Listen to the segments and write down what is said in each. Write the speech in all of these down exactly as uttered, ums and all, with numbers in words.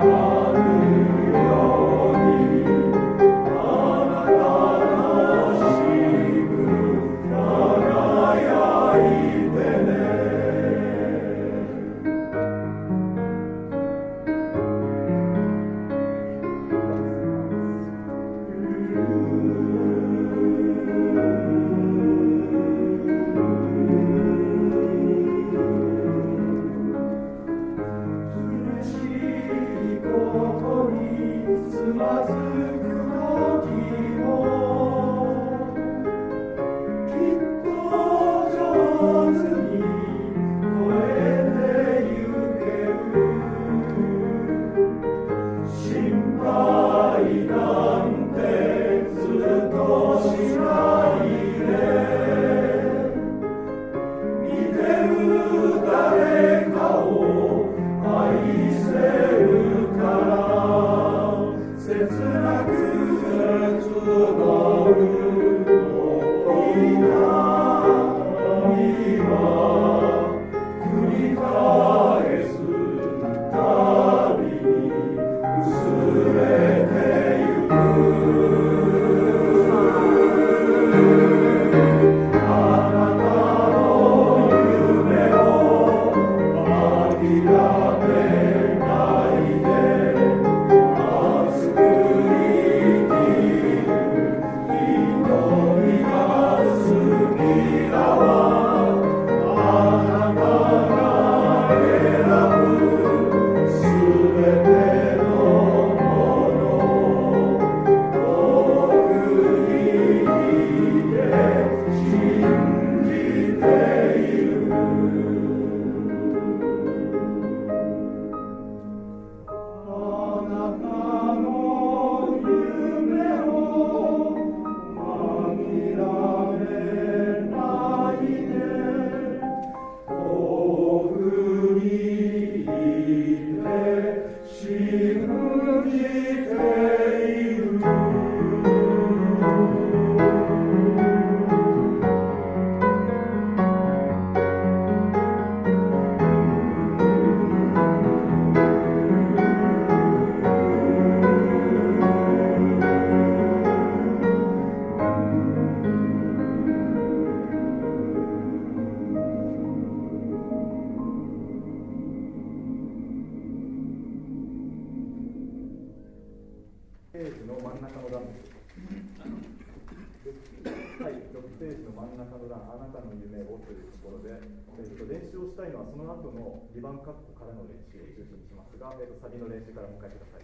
にばんカッコからの練習を中心にしますが、えー、とサビの練習からもう一回ください。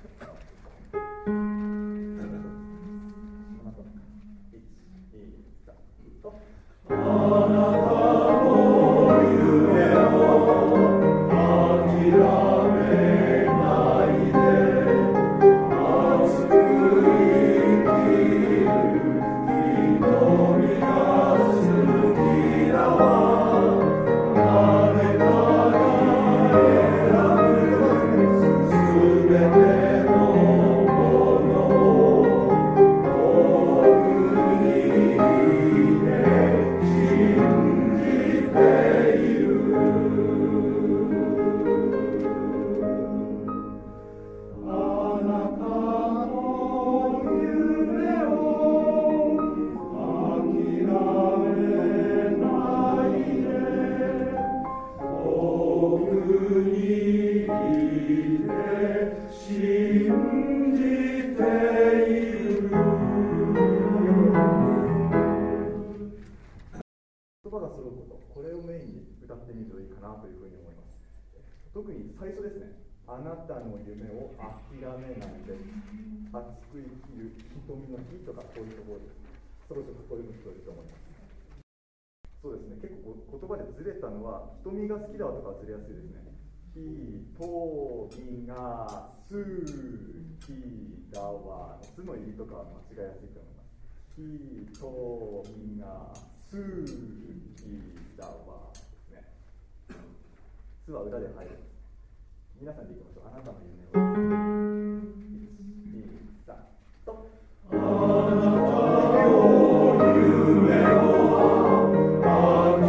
いち、に、さんと。あなたの夢を諦めないで、熱く生きる瞳が好きだわ。特に最初ですね、あなたの夢を諦めないで、熱く生きる瞳の日とか、こういうところです。そろそろこういうの聞こえると思います。そうですね、結構言葉でずれたのは、瞳が好きだわとかはずれやすいですね。瞳が好きだわ、すの入りとかは間違いやすいと思います。瞳が好きだわですね。すは裏で入るんです。皆さんでいきましょう。あなたの夢を。いち、に、さんと。あなたの夢を諦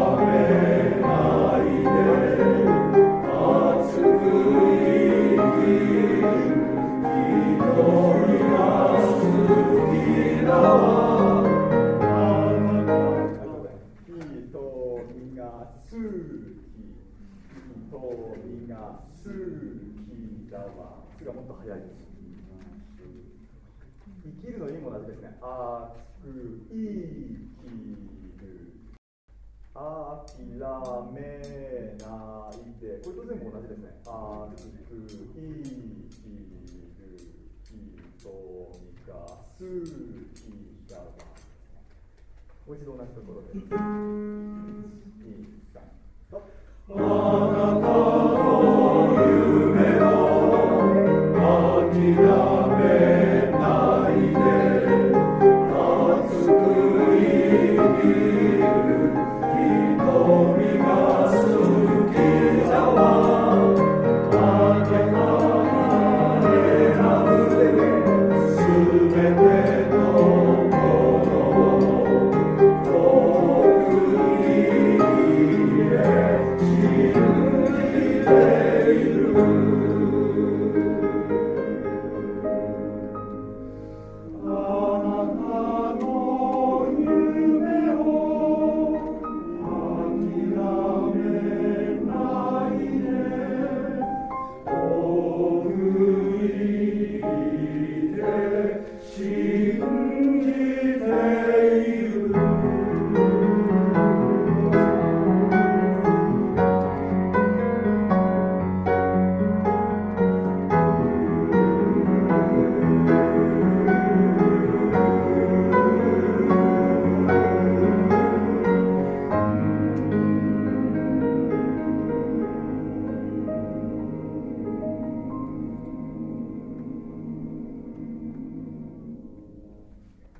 めないで、熱く生きがもっと早いです。生きるの意味も同じですね。あくいきる。あきらめないで。これと全部同じですね。あくいきる。ひとみがすきだわ。もう一度同じところです。いち、に、さん、と。あなたの夢を諦めないで熱く生きる瞳が好きだわあけ離れなくすべての